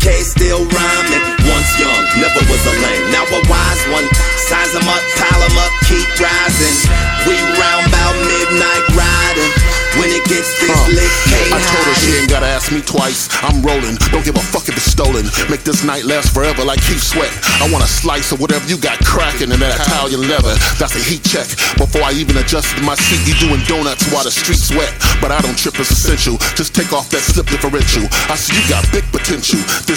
K still rhyming. Once young, never was a lame. Now a wise one. Size 'em up, pile 'em up, keep rising. We round about midnight riding. When it gets this lit, can't I told her she ain't gotta ask me twice. I'm rolling, don't give a fuck if it's stolen. Make this night last forever like Keith Sweat. I want a slice of whatever you got cracking in that Italian leather. That's a heat check. Before I even adjusted my seat, you doing donuts while the streets wet. But I don't trip, it's essential. Just take off that slip differential. I see you got big potential.